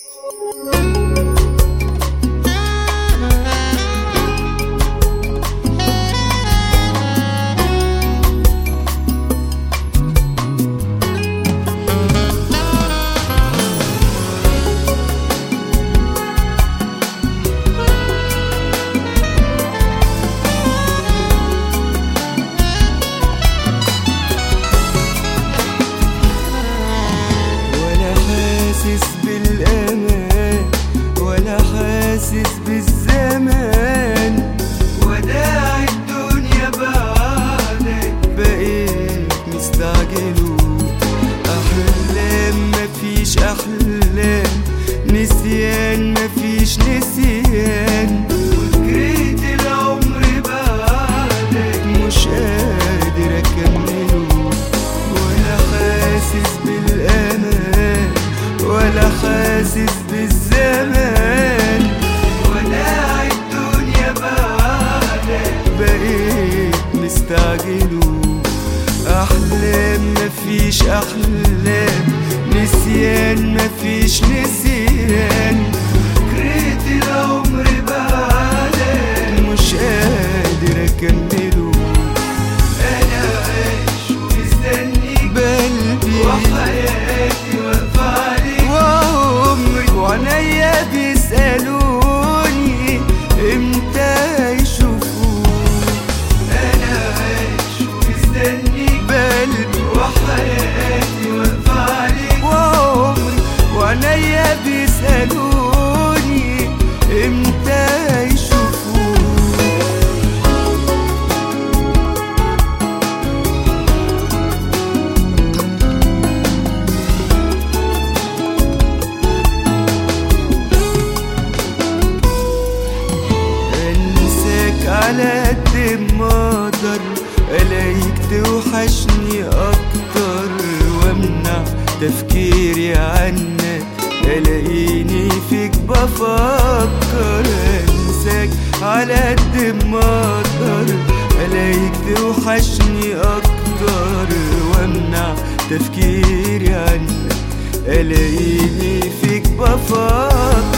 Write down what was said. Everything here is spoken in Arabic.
بالأمان ولا حاسس بالزمان، وداع الدنيا بعدك بقيت مستعجل. أحلام مفيش أحلام، نسيان مفيش نسيان، وجريت العمر بعدك مش قادر أكمله. ولا حاسس بالأمان ولا حاسس بالزمان، وداع الدنيا بعدك بقيت مستعجل. أحلام مفيش أحلام، نسيان مفيش نسيان، جريت العمر بعدك مش قادر أكمله. أنا عايش ومستنيك بقلبي وحياتي واقفة عليك، وعينيا بيسألوني امتى يشوفوك. أنا عايش ومستنيك بقلبي وحياتي واقفة عليك، وعينيا بيسألوني امتى يشوفوك. على قد ما اقدر الاقيك توحشني اكتر، وامنع تفكيري عنك الاقيني فيك بفكر. انساك على قد ما اقدر الاقيك توحشني اكتر، وامنع تفكيري عنك الاقيني فيك بفكر.